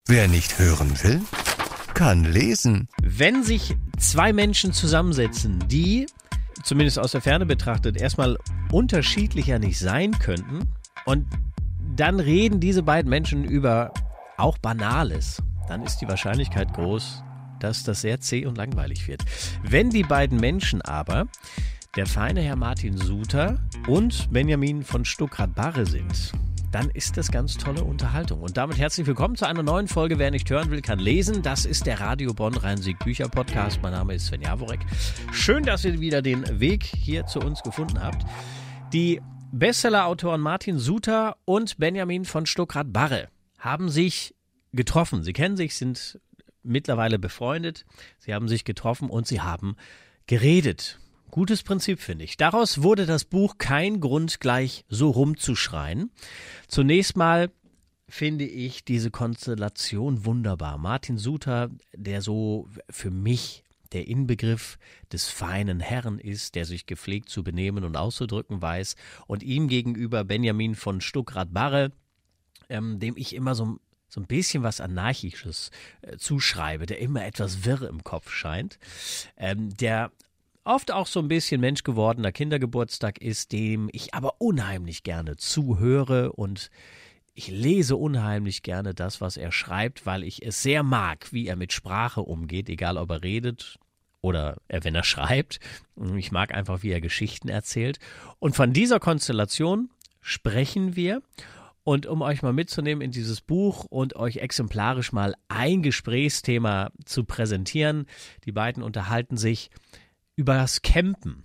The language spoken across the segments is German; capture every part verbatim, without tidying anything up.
Wer nicht hören will, kann lesen. Wenn sich zwei Menschen zusammensetzen, die, zumindest aus der Ferne betrachtet, erstmal unterschiedlicher nicht sein könnten und dann reden diese beiden Menschen über auch Banales, dann ist die Wahrscheinlichkeit groß, dass das sehr zäh und langweilig wird. Wenn die beiden Menschen aber der feine Herr Martin Suter und Benjamin von Stuckrad-Barre sind, dann ist das ganz tolle Unterhaltung. Und damit herzlich willkommen zu einer neuen Folge Wer nicht hören will, kann lesen. Das ist der Radio Bonn Rhein-Sieg-Bücher-Podcast. Mein Name ist Sven Jaworek. Schön, dass ihr wieder den Weg hier zu uns gefunden habt. Die Bestseller-Autoren Martin Suter und Benjamin von Stuckrad-Barre haben sich getroffen. Sie kennen sich, sind mittlerweile befreundet. Sie haben sich getroffen und sie haben geredet. Gutes Prinzip, finde ich. Daraus wurde das Buch Kein Grund, gleich so rumzuschreien. Zunächst mal finde ich diese Konstellation wunderbar. Martin Suter, der so für mich der Inbegriff des feinen Herrn ist, der sich gepflegt zu benehmen und auszudrücken weiß, und ihm gegenüber Benjamin von Stuckrad-Barre, ähm, dem ich immer so, so ein bisschen was Anarchisches äh, zuschreibe, der immer etwas wirr im Kopf scheint, ähm, der oft auch so ein bisschen menschgewordener Kindergeburtstag ist, dem ich aber unheimlich gerne zuhöre, und ich lese unheimlich gerne das, was er schreibt, weil ich es sehr mag, wie er mit Sprache umgeht, egal ob er redet oder wenn er schreibt. Ich mag einfach, wie er Geschichten erzählt. Und von dieser Konstellation sprechen wir. Und um euch mal mitzunehmen in dieses Buch und euch exemplarisch mal ein Gesprächsthema zu präsentieren, die beiden unterhalten sich über das Campen.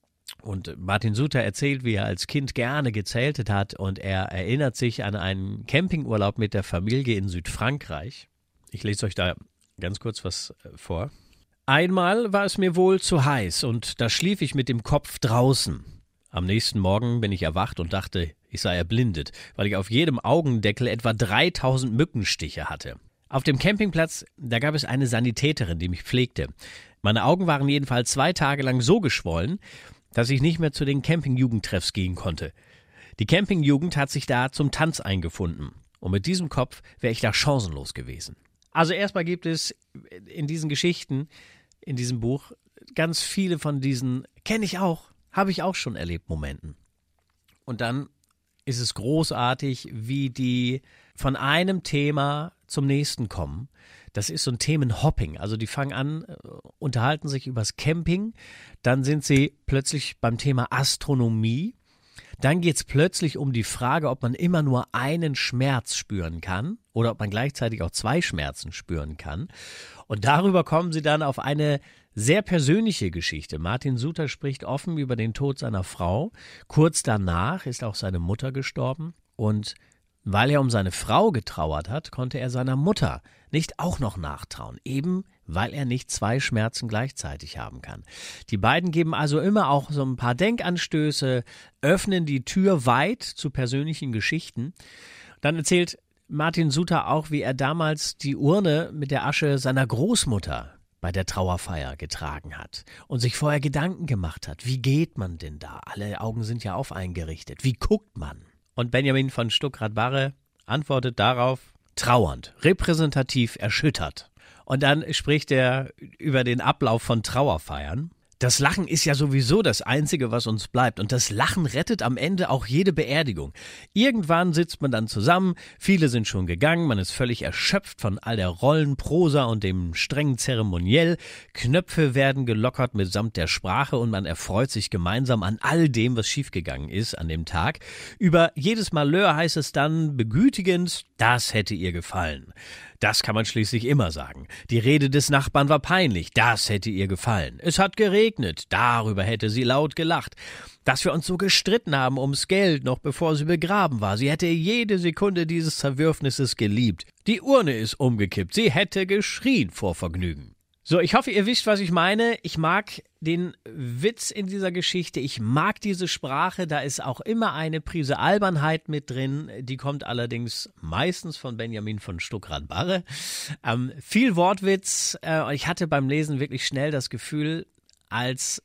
Und Martin Suter erzählt, wie er als Kind gerne gezeltet hat, und er erinnert sich an einen Campingurlaub mit der Familie in Südfrankreich. Ich lese euch da ganz kurz was vor. Einmal war es mir wohl zu heiß und da schlief ich mit dem Kopf draußen. Am nächsten Morgen bin ich erwacht und dachte, ich sei erblindet, weil ich auf jedem Augendeckel etwa dreitausend Mückenstiche hatte. Auf dem Campingplatz, da gab es eine Sanitäterin, die mich pflegte. Meine Augen waren jedenfalls zwei Tage lang so geschwollen, dass ich nicht mehr zu den Campingjugendtreffs gehen konnte. Die Campingjugend hat sich da zum Tanz eingefunden. Und mit diesem Kopf wäre ich da chancenlos gewesen. Also erstmal gibt es in diesen Geschichten, in diesem Buch, ganz viele von diesen, kenne ich auch, habe ich auch schon erlebt, Momenten. Und dann ist es großartig, wie die von einem Thema zum nächsten kommen. Das ist so ein Themenhopping. Also die fangen an, unterhalten sich übers Camping, dann sind sie plötzlich beim Thema Astronomie. Dann geht es plötzlich um die Frage, ob man immer nur einen Schmerz spüren kann oder ob man gleichzeitig auch zwei Schmerzen spüren kann. Und darüber kommen sie dann auf eine sehr persönliche Geschichte. Martin Suter spricht offen über den Tod seiner Frau. Kurz danach ist auch seine Mutter gestorben, und weil er um seine Frau getrauert hat, konnte er seiner Mutter nicht auch noch nachtrauen, eben weil er nicht zwei Schmerzen gleichzeitig haben kann. Die beiden geben also immer auch so ein paar Denkanstöße, öffnen die Tür weit zu persönlichen Geschichten. Dann erzählt Martin Suter auch, wie er damals die Urne mit der Asche seiner Großmutter bei der Trauerfeier getragen hat und sich vorher Gedanken gemacht hat, wie geht man denn da? Alle Augen sind ja auf eingerichtet. Wie guckt man? Und Benjamin von Stuckrad-Barre antwortet darauf trauernd, repräsentativ erschüttert. Und dann spricht er über den Ablauf von Trauerfeiern. Das Lachen ist ja sowieso das Einzige, was uns bleibt. Und das Lachen rettet am Ende auch jede Beerdigung. Irgendwann sitzt man dann zusammen, viele sind schon gegangen, man ist völlig erschöpft von all der Rollenprosa und dem strengen Zeremoniell. Knöpfe werden gelockert mitsamt der Sprache und man erfreut sich gemeinsam an all dem, was schiefgegangen ist an dem Tag. Über jedes Malheur heißt es dann begütigend, das hätte ihr gefallen. Das kann man schließlich immer sagen. Die Rede des Nachbarn war peinlich, das hätte ihr gefallen. Es hat geregnet, darüber hätte sie laut gelacht. Dass wir uns so gestritten haben ums Geld, noch bevor sie begraben war. Sie hätte jede Sekunde dieses Zerwürfnisses geliebt. Die Urne ist umgekippt, sie hätte geschrien vor Vergnügen. So, ich hoffe, ihr wisst, was ich meine. Ich mag den Witz in dieser Geschichte. Ich mag diese Sprache. Da ist auch immer eine Prise Albernheit mit drin. Die kommt allerdings meistens von Benjamin von Stuckrad-Barre. Ähm, viel Wortwitz. Äh, ich hatte beim Lesen wirklich schnell das Gefühl, als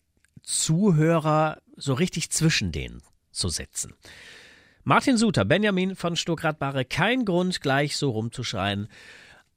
Zuhörer so richtig zwischen denen zu sitzen. Martin Suter, Benjamin von Stuckrad-Barre, kein Grund, gleich so rumzuschreien.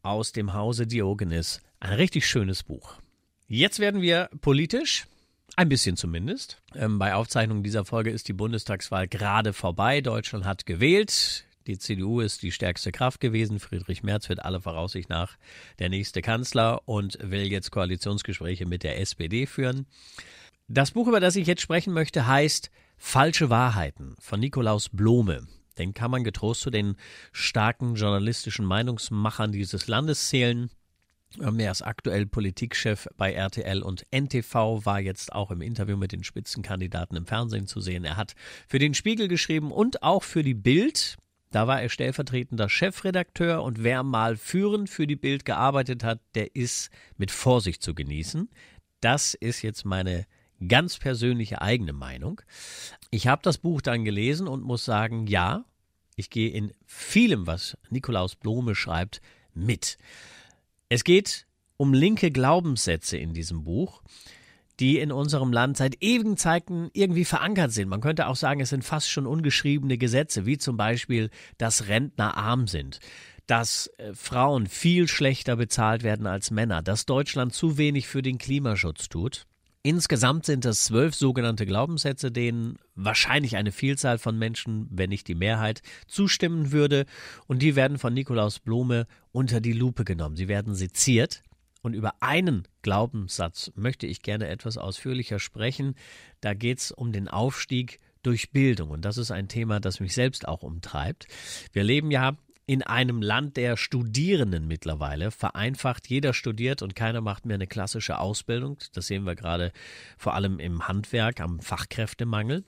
aus dem Hause Diogenes. Ein richtig schönes Buch. Jetzt werden wir politisch, ein bisschen zumindest. Ähm, bei Aufzeichnung dieser Folge ist die Bundestagswahl gerade vorbei. Deutschland hat gewählt. Die C D U ist die stärkste Kraft gewesen. Friedrich Merz wird aller Voraussicht nach der nächste Kanzler und will jetzt Koalitionsgespräche mit der S P D führen. Das Buch, über das ich jetzt sprechen möchte, heißt Falsche Wahrheiten von Nikolaus Blome. Den kann man getrost zu den starken journalistischen Meinungsmachern dieses Landes zählen. Er ist aktuell Politikchef bei R T L und N T V, war jetzt auch im Interview mit den Spitzenkandidaten im Fernsehen zu sehen. Er hat für den Spiegel geschrieben und auch für die Bild. Da war er stellvertretender Chefredakteur und wer mal führend für die Bild gearbeitet hat, der ist mit Vorsicht zu genießen. Das ist jetzt meine ganz persönliche eigene Meinung. Ich habe das Buch dann gelesen und muss sagen, ja, ich gehe in vielem, was Nikolaus Blome schreibt, mit. Es geht um linke Glaubenssätze in diesem Buch, die in unserem Land seit ewigen Zeiten irgendwie verankert sind. Man könnte auch sagen, es sind fast schon ungeschriebene Gesetze, wie zum Beispiel, dass Rentner arm sind, dass äh, Frauen viel schlechter bezahlt werden als Männer, dass Deutschland zu wenig für den Klimaschutz tut. Insgesamt sind es zwölf sogenannte Glaubenssätze, denen wahrscheinlich eine Vielzahl von Menschen, wenn nicht die Mehrheit, zustimmen würde. Und die werden von Nikolaus Blome unter die Lupe genommen. Sie werden seziert. Und über einen Glaubenssatz möchte ich gerne etwas ausführlicher sprechen. Da geht es um den Aufstieg durch Bildung. Und das ist ein Thema, das mich selbst auch umtreibt. Wir leben ja in einem Land der Studierenden mittlerweile, vereinfacht, jeder studiert und keiner macht mehr eine klassische Ausbildung. Das sehen wir gerade vor allem im Handwerk, am Fachkräftemangel.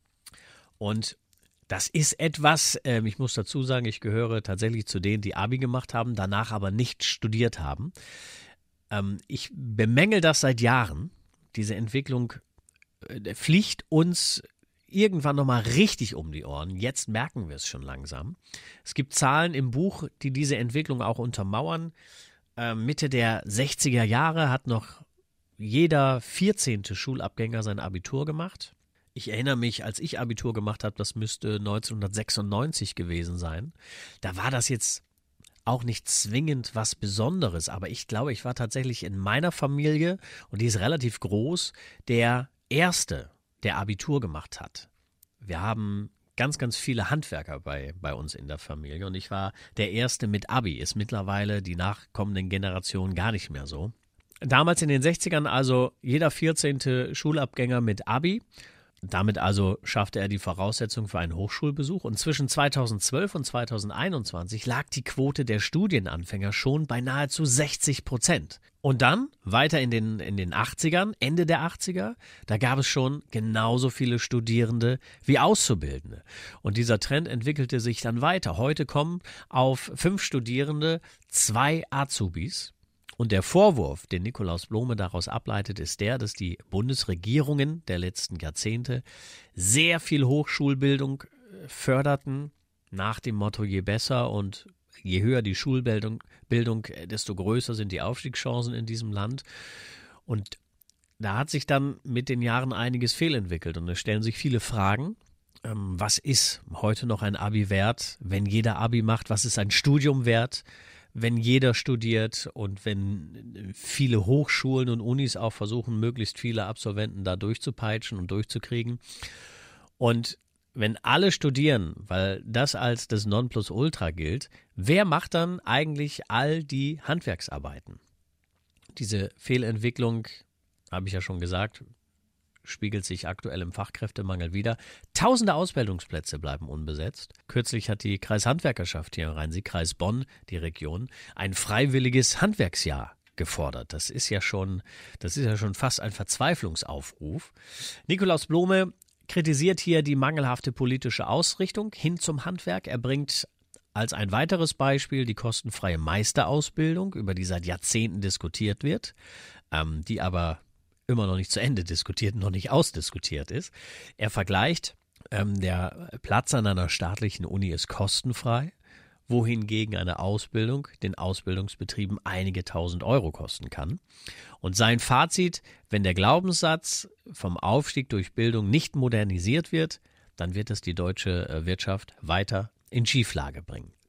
Und das ist etwas, äh, ich muss dazu sagen, ich gehöre tatsächlich zu denen, die Abi gemacht haben, danach aber nicht studiert haben. Ähm, ich bemängel das seit Jahren. Diese Entwicklung äh, fliegt uns irgendwann nochmal richtig um die Ohren. Jetzt merken wir es schon langsam. Es gibt Zahlen im Buch, die diese Entwicklung auch untermauern. Äh, Mitte der sechziger Jahre hat noch jeder vierzehnte Schulabgänger sein Abitur gemacht. Ich erinnere mich, als ich Abitur gemacht habe, das müsste neunzehnhundertsechsundneunzig gewesen sein. Da war das jetzt auch nicht zwingend was Besonderes, aber ich glaube, ich war tatsächlich in meiner Familie, und die ist relativ groß, der Erste, der Abitur gemacht hat. Wir haben ganz, ganz viele Handwerker bei, bei uns in der Familie und ich war der Erste mit Abi. Ist mittlerweile die nachkommenden Generationen gar nicht mehr so. Damals in den sechzigern also jeder vierzehnte Schulabgänger mit Abi. Damit also schaffte er die Voraussetzung für einen Hochschulbesuch. Und zwischen zweitausendzwölf und zweitausendeinundzwanzig lag die Quote der Studienanfänger schon bei nahezu sechzig Prozent. Und dann, weiter in den, in den achtzigern, Ende der achtziger, da gab es schon genauso viele Studierende wie Auszubildende. Und dieser Trend entwickelte sich dann weiter. Heute kommen auf fünf Studierende zwei Azubis. Und der Vorwurf, den Nikolaus Blome daraus ableitet, ist der, dass die Bundesregierungen der letzten Jahrzehnte sehr viel Hochschulbildung förderten, nach dem Motto, je besser und je höher die Schulbildung, Bildung, desto größer sind die Aufstiegschancen in diesem Land. Und da hat sich dann mit den Jahren einiges fehlentwickelt. Und es stellen sich viele Fragen. Ähm, was ist heute noch ein Abi wert, wenn jeder Abi macht? Was ist ein Studium wert, wenn jeder studiert und wenn viele Hochschulen und Unis auch versuchen, möglichst viele Absolventen da durchzupeitschen und durchzukriegen? Und wenn alle studieren, weil das als das Nonplusultra gilt, wer macht dann eigentlich all die Handwerksarbeiten? Diese Fehlentwicklung, habe ich ja schon gesagt, spiegelt sich aktuell im Fachkräftemangel wider. Tausende Ausbildungsplätze bleiben unbesetzt. Kürzlich hat die Kreishandwerkerschaft hier im Rhein-Sieg-Kreis Bonn, die Region, ein freiwilliges Handwerksjahr gefordert. Das ist ja schon, das ist ja schon fast ein Verzweiflungsaufruf. Nikolaus Blome kritisiert hier die mangelhafte politische Ausrichtung hin zum Handwerk. Er bringt als ein weiteres Beispiel die kostenfreie Meisterausbildung, über die seit Jahrzehnten diskutiert wird, ähm, die aber immer noch nicht zu Ende diskutiert, noch nicht ausdiskutiert ist. Er vergleicht, ähm, der Platz an einer staatlichen Uni ist kostenfrei, wohingegen eine Ausbildung den Ausbildungsbetrieben einige tausend Euro kosten kann. Und sein Fazit, wenn der Glaubenssatz vom Aufstieg durch Bildung nicht modernisiert wird, dann wird es die deutsche Wirtschaft weiter in Schieflage bringen.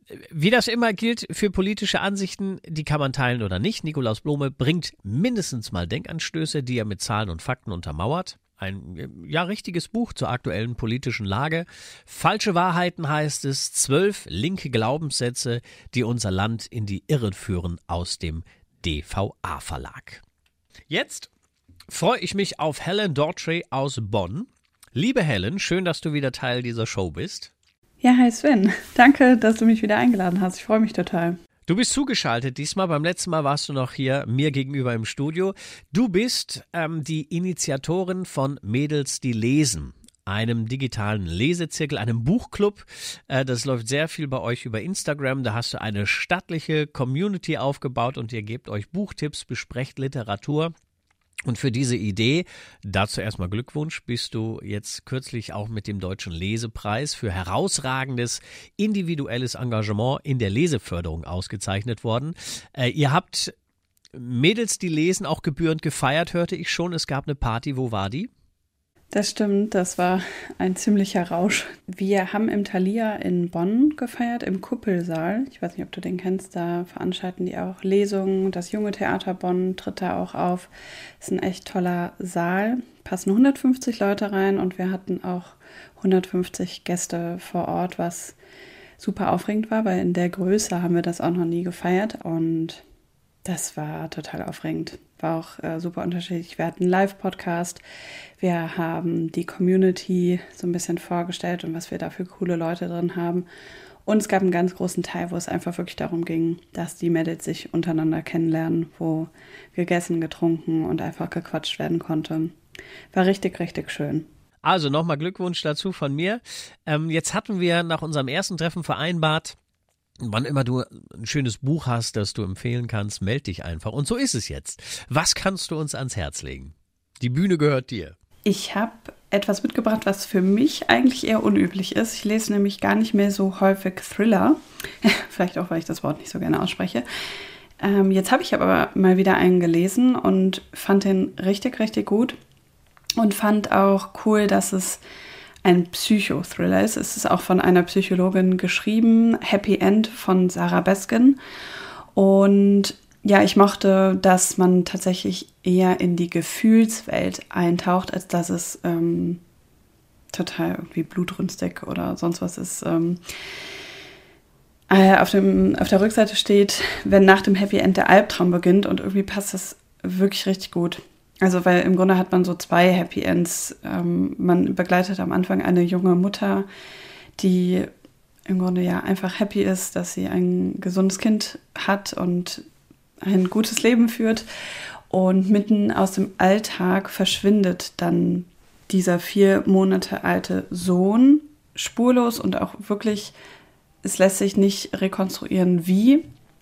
Wie das immer gilt für politische Ansichten, die kann man teilen oder nicht. Nikolaus Blome bringt mindestens mal Denkanstöße, die er mit Zahlen und Fakten untermauert. Ein ja richtiges Buch zur aktuellen politischen Lage. Falsche Wahrheiten heißt es, zwölf linke Glaubenssätze, die unser Land in die Irre führen, aus dem D V A-Verlag. Jetzt freue ich mich auf Helen Daughtry aus Bonn. Liebe Helen, schön, dass du wieder Teil dieser Show bist. Ja, hi Sven. Danke, dass du mich wieder eingeladen hast. Ich freue mich total. Du bist zugeschaltet diesmal. Beim letzten Mal warst du noch hier mir gegenüber im Studio. Du bist ähm, die Initiatorin von Mädels, die lesen, einem digitalen Lesezirkel, einem Buchclub. Äh, das läuft sehr viel bei euch über Instagram. Da hast du eine stattliche Community aufgebaut und ihr gebt euch Buchtipps, besprecht Literatur. Und für diese Idee, dazu erstmal Glückwunsch, bist du jetzt kürzlich auch mit dem Deutschen Lesepreis für herausragendes individuelles Engagement in der Leseförderung ausgezeichnet worden. Äh, ihr habt Mädels, die lesen, auch gebührend gefeiert, hörte ich schon. Es gab eine Party, wo war die? Das stimmt, das war ein ziemlicher Rausch. Wir haben im Thalia in Bonn gefeiert, im Kuppelsaal. Ich weiß nicht, ob du den kennst, da veranstalten die auch Lesungen. Das Junge Theater Bonn tritt da auch auf. Ist ein echt toller Saal, passen hundertfünfzig Leute rein und wir hatten auch hundertfünfzig Gäste vor Ort, was super aufregend war, weil in der Größe haben wir das auch noch nie gefeiert und das war total aufregend. War auch äh, super unterschiedlich. Wir hatten einen Live-Podcast, wir haben die Community so ein bisschen vorgestellt und was wir da für coole Leute drin haben. Und es gab einen ganz großen Teil, wo es einfach wirklich darum ging, dass die Mädels sich untereinander kennenlernen, wo gegessen, getrunken und einfach gequatscht werden konnte. War richtig, richtig schön. Also nochmal Glückwunsch dazu von mir. Ähm, jetzt hatten wir nach unserem ersten Treffen vereinbart, wann immer du ein schönes Buch hast, das du empfehlen kannst, meld dich einfach. Und so ist es jetzt. Was kannst du uns ans Herz legen? Die Bühne gehört dir. Ich habe etwas mitgebracht, was für mich eigentlich eher unüblich ist. Ich lese nämlich gar nicht mehr so häufig Thriller. Vielleicht auch, weil ich das Wort nicht so gerne ausspreche. Ähm, jetzt habe ich aber mal wieder einen gelesen und fand den richtig, richtig gut. Und fand auch cool, dass es ein Psychothriller ist. Es ist auch von einer Psychologin geschrieben, Happy End von Sarah Baskin. Und ja, ich mochte, dass man tatsächlich eher in die Gefühlswelt eintaucht, als dass es ähm, total irgendwie blutrünstig oder sonst was ist. Ähm, äh, auf dem, auf der Rückseite steht, wenn nach dem Happy End der Albtraum beginnt und irgendwie passt das wirklich richtig gut. Also, weil im Grunde hat man so zwei Happy Ends. Ähm, man begleitet am Anfang eine junge Mutter, die im Grunde ja einfach happy ist, dass sie ein gesundes Kind hat und ein gutes Leben führt. Und mitten aus dem Alltag verschwindet dann dieser vier Monate alte Sohn spurlos und auch wirklich, es lässt sich nicht rekonstruieren, wie.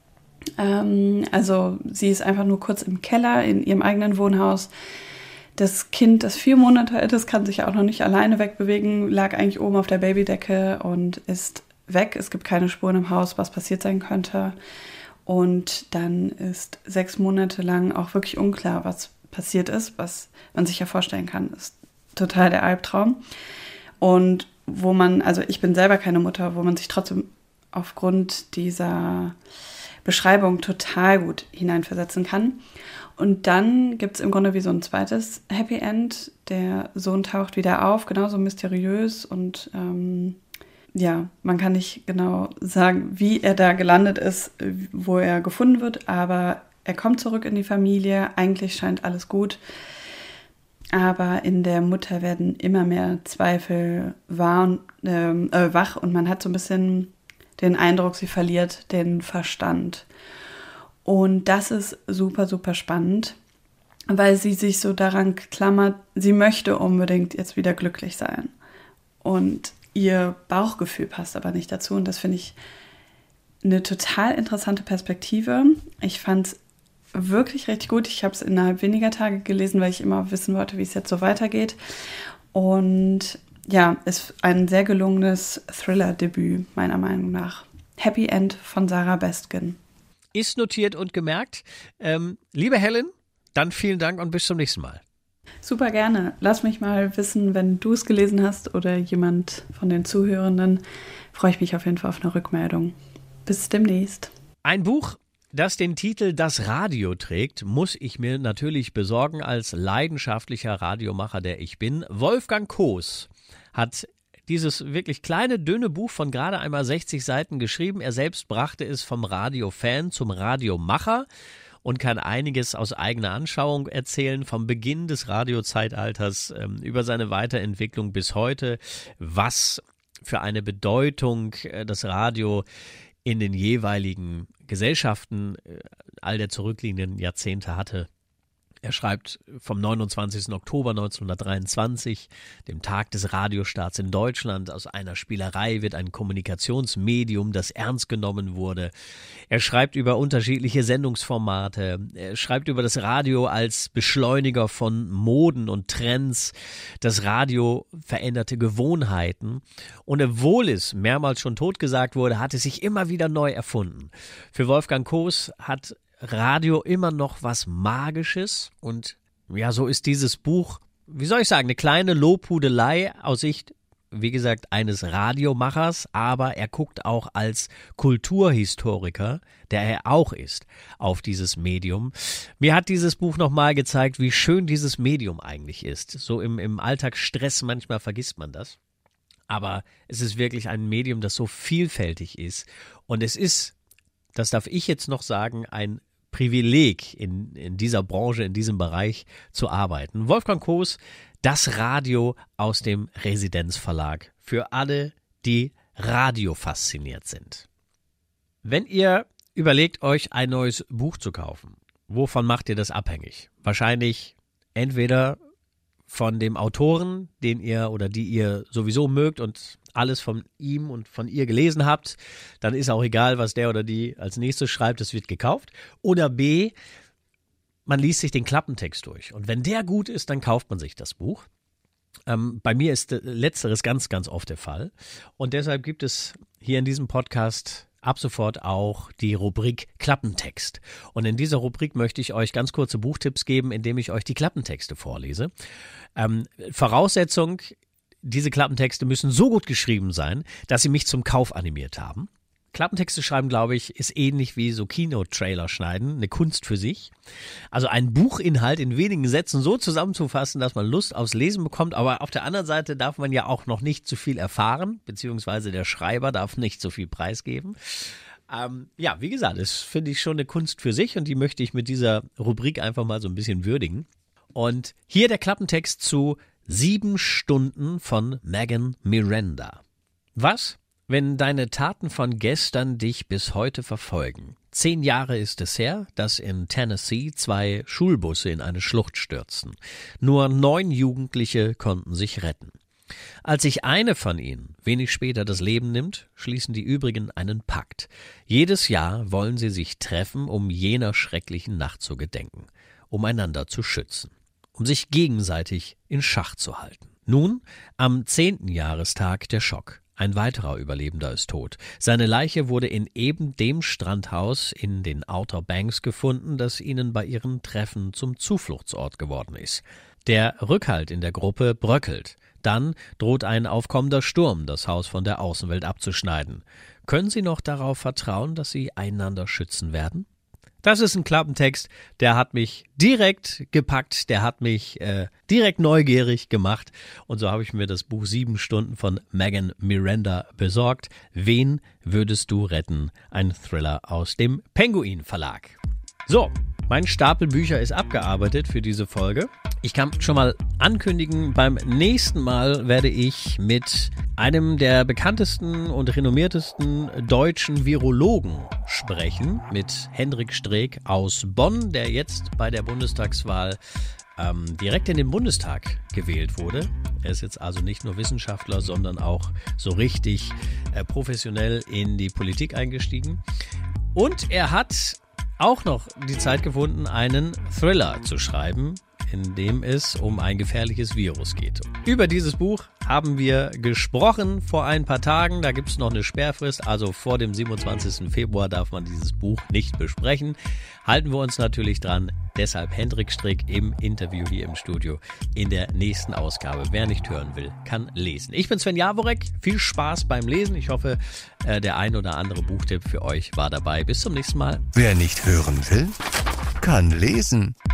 Also sie ist einfach nur kurz im Keller in ihrem eigenen Wohnhaus. Das Kind, das vier Monate alt ist, kann sich auch noch nicht alleine wegbewegen, lag eigentlich oben auf der Babydecke und ist weg. Es gibt keine Spuren im Haus, was passiert sein könnte. Und dann ist sechs Monate lang auch wirklich unklar, was passiert ist, was man sich ja vorstellen kann, ist total der Albtraum. Und wo man, also ich bin selber keine Mutter, wo man sich trotzdem aufgrund dieser Beschreibung total gut hineinversetzen kann. Und dann gibt es im Grunde wie so ein zweites Happy End. Der Sohn taucht wieder auf, genauso mysteriös und ähm, ja, man kann nicht genau sagen, wie er da gelandet ist, wo er gefunden wird, aber er kommt zurück in die Familie. Eigentlich scheint alles gut, aber in der Mutter werden immer mehr Zweifel wahr, äh, äh, wach und man hat so ein bisschen den Eindruck, sie verliert den Verstand. Und das ist super, super spannend, weil sie sich so daran klammert, sie möchte unbedingt jetzt wieder glücklich sein. Und ihr Bauchgefühl passt aber nicht dazu. Und das finde ich eine total interessante Perspektive. Ich fand es wirklich richtig gut. Ich habe es innerhalb weniger Tage gelesen, weil ich immer wissen wollte, wie es jetzt so weitergeht. Und ja, ist ein sehr gelungenes Thriller-Debüt, meiner Meinung nach. Happy End von Sarah Baskin. Ist notiert und gemerkt. Ähm, liebe Helen, dann vielen Dank und bis zum nächsten Mal. Super gerne. Lass mich mal wissen, wenn du es gelesen hast oder jemand von den Zuhörenden. Freue ich mich auf jeden Fall auf eine Rückmeldung. Bis demnächst. Ein Buch, das den Titel Das Radio trägt, muss ich mir natürlich besorgen als leidenschaftlicher Radiomacher, der ich bin. Wolfgang Koos hat dieses wirklich kleine, dünne Buch von gerade einmal sechzig Seiten geschrieben. Er selbst brachte es vom Radiofan zum Radiomacher und kann einiges aus eigener Anschauung erzählen, vom Beginn des Radiozeitalters ähm, über seine Weiterentwicklung bis heute, was für eine Bedeutung äh, das Radio in den jeweiligen Gesellschaften äh, all der zurückliegenden Jahrzehnte hatte. Er schreibt vom neunundzwanzigsten Oktober neunzehnhundertdreiundzwanzig, dem Tag des Radiostarts in Deutschland. Aus einer Spielerei wird ein Kommunikationsmedium, das ernst genommen wurde. Er schreibt über unterschiedliche Sendungsformate. Er schreibt über das Radio als Beschleuniger von Moden und Trends. Das Radio veränderte Gewohnheiten. Und obwohl es mehrmals schon totgesagt wurde, hat es sich immer wieder neu erfunden. Für Wolfgang Koos hat Radio immer noch was Magisches und ja, so ist dieses Buch, wie soll ich sagen, eine kleine Lobhudelei aus Sicht, wie gesagt, eines Radiomachers, aber er guckt auch als Kulturhistoriker, der er auch ist, auf dieses Medium. Mir hat dieses Buch nochmal gezeigt, wie schön dieses Medium eigentlich ist. So im, im Alltagsstress manchmal vergisst man das, aber es ist wirklich ein Medium, das so vielfältig ist und es ist, das darf ich jetzt noch sagen, ein Privileg in, in dieser Branche, in diesem Bereich zu arbeiten. Wolfgang Koos, das Radio aus dem Residenzverlag für alle, die Radio fasziniert sind. Wenn ihr überlegt, euch ein neues Buch zu kaufen, wovon macht ihr das abhängig? Wahrscheinlich entweder von dem Autoren, den ihr oder die ihr sowieso mögt und alles von ihm und von ihr gelesen habt, dann ist auch egal, was der oder die als nächstes schreibt, es wird gekauft. Oder B, man liest sich den Klappentext durch. Und wenn der gut ist, dann kauft man sich das Buch. Ähm, bei mir ist Letzteres ganz, ganz oft der Fall. Und deshalb gibt es hier in diesem Podcast ab sofort auch die Rubrik Klappentext. Und in dieser Rubrik möchte ich euch ganz kurze Buchtipps geben, indem ich euch die Klappentexte vorlese. Ähm, Voraussetzung: Diese Klappentexte müssen so gut geschrieben sein, dass sie mich zum Kauf animiert haben. Klappentexte schreiben, glaube ich, ist ähnlich wie so Kino-Trailer schneiden, eine Kunst für sich. Also einen Buchinhalt in wenigen Sätzen so zusammenzufassen, dass man Lust aufs Lesen bekommt. Aber auf der anderen Seite darf man ja auch noch nicht zu viel erfahren, beziehungsweise der Schreiber darf nicht zu viel preisgeben. Ähm, ja, wie gesagt, das finde ich schon eine Kunst für sich und die möchte ich mit dieser Rubrik einfach mal so ein bisschen würdigen. Und hier der Klappentext zu Sieben Stunden von Megan Miranda. Was, wenn deine Taten von gestern dich bis heute verfolgen? Zehn Jahre ist es her, dass in Tennessee zwei Schulbusse in eine Schlucht stürzten. Nur neun Jugendliche konnten sich retten. Als sich eine von ihnen wenig später das Leben nimmt, schließen die übrigen einen Pakt. Jedes Jahr wollen sie sich treffen, um jener schrecklichen Nacht zu gedenken, um einander zu schützen, um sich gegenseitig in Schach zu halten. Nun, am zehnten Jahrestag der Schock. Ein weiterer Überlebender ist tot. Seine Leiche wurde in eben dem Strandhaus in den Outer Banks gefunden, das ihnen bei ihren Treffen zum Zufluchtsort geworden ist. Der Rückhalt in der Gruppe bröckelt. Dann droht ein aufkommender Sturm, das Haus von der Außenwelt abzuschneiden. Können Sie noch darauf vertrauen, dass Sie einander schützen werden? Das ist ein Klappentext, der hat mich direkt gepackt, der hat mich äh, direkt neugierig gemacht. Und so habe ich mir das Buch Sieben Stunden von Megan Miranda besorgt. Wen würdest du retten? Ein Thriller aus dem Penguin Verlag. So, mein Stapel Bücher ist abgearbeitet für diese Folge. Ich kann schon mal ankündigen, beim nächsten Mal werde ich mit einem der bekanntesten und renommiertesten deutschen Virologen sprechen, mit Hendrik Streeck aus Bonn, der jetzt bei der Bundestagswahl ähm, direkt in den Bundestag gewählt wurde. Er ist jetzt also nicht nur Wissenschaftler, sondern auch so richtig äh, professionell in die Politik eingestiegen. Und er hat auch noch die Zeit gefunden, einen Thriller zu schreiben, in dem es um ein gefährliches Virus geht. Über dieses Buch haben wir gesprochen vor ein paar Tagen. Da gibt es noch eine Sperrfrist, also vor dem siebenundzwanzigsten Februar darf man dieses Buch nicht besprechen. Halten wir uns natürlich dran. Deshalb Hendrik Strick im Interview hier im Studio in der nächsten Ausgabe. Wer nicht hören will, kann lesen. Ich bin Sven Jaworek. Viel Spaß beim Lesen. Ich hoffe, der ein oder andere Buchtipp für euch war dabei. Bis zum nächsten Mal. Wer nicht hören will, kann lesen.